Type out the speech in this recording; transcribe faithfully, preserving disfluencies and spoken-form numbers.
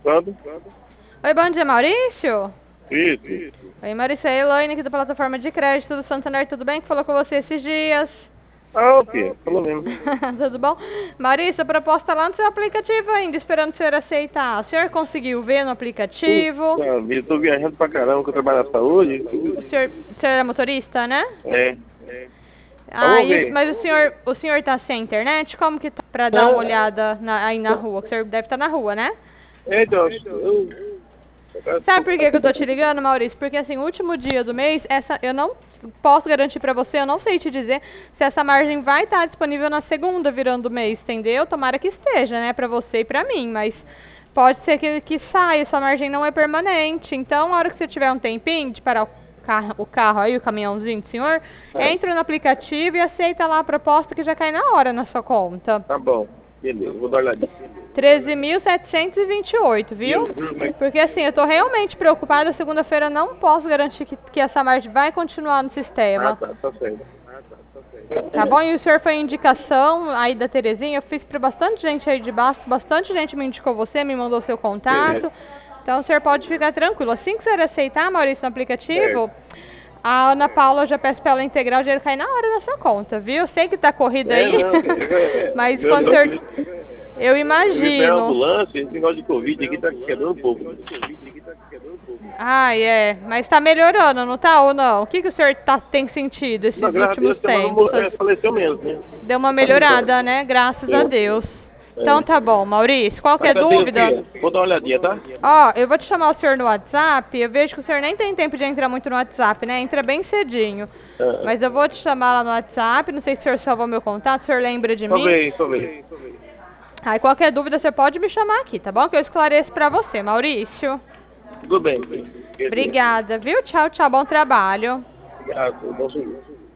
Pronto? Oi, bom dia, Maurício. Isso. Oi, Maurício, é a Elaine aqui da plataforma de crédito do Santander, tudo bem? Que falou com você esses dias. Ah, ok. Pelo menos. Tudo bom? Maurício, a proposta tá lá no seu aplicativo ainda, esperando o senhor aceitar. O senhor conseguiu ver no aplicativo? Puxa vida, tô viajando pra caramba, que eu trabalho na saúde. O senhor, o senhor é motorista, né? É. Ah, Vamos isso, ver. mas o senhor, o senhor tá sem internet? Como que tá pra dar uma Ah, olhada na- aí na rua? O senhor deve estar na rua, né? é, então, eu... Sabe por que, que eu tô te ligando, Maurício? Porque assim, o último dia do mês, essa eu não posso garantir pra você, eu não sei te dizer se essa margem vai estar disponível na segunda virando o mês, entendeu? Tomara que esteja, né, pra você e pra mim, mas pode ser que, que saia, essa margem não é permanente. Então, a hora que você tiver um tempinho de parar o carro, o carro aí, o caminhãozinho do senhor, É, entra no aplicativo e aceita lá a proposta que já cai na hora na sua conta. tá bom. Beleza, vou dar uma olhadinha. treze mil setecentos e vinte e oito, viu? Porque assim, eu tô realmente preocupada, segunda-feira não posso garantir que, que essa margem vai continuar no Ah, sistema. tá, tá certo. Tá bom? E o senhor foi indicação aí da Terezinha, eu fiz pra bastante gente aí de baixo, bastante gente me indicou você, me mandou seu contato. Então o senhor pode ficar tranquilo. Assim que o senhor aceitar, Maurício, no aplicativo, a Ana Paula, eu já peço pra ela integrar o dinheiro cair na hora na sua conta, viu? Eu sei que tá corrida É, aí, não, é, mas eu, quando o senhor... eu, Eu eu vim pra imagino. ambulância, esse negócio de Covid aqui tá quebrando um pouco. Ai, é. Mas tá melhorando, não tá ou não? O que, que o senhor tá, tem sentido esses Não, graças a últimos Deus, tem uma tempos? ambulância, faleceu menos, né? Deu uma melhorada, né? Graças a Deus. Então tá bom, Maurício. Qualquer dúvida? Vou dar uma olhadinha, tá? Ó, eu vou te chamar o senhor no WhatsApp. Eu vejo que o senhor nem tem tempo de entrar muito no WhatsApp, né? Entra bem cedinho. Ah, Mas eu vou te chamar lá no WhatsApp. Não sei se o senhor salvou meu contato, o senhor lembra de mim? talvez, talvez. Aí qualquer dúvida você pode me chamar aqui, tá bom? Que eu esclareço pra você, Maurício. Tudo bem. Obrigada, viu? Tchau, tchau. Bom trabalho. Obrigado, bom serviço.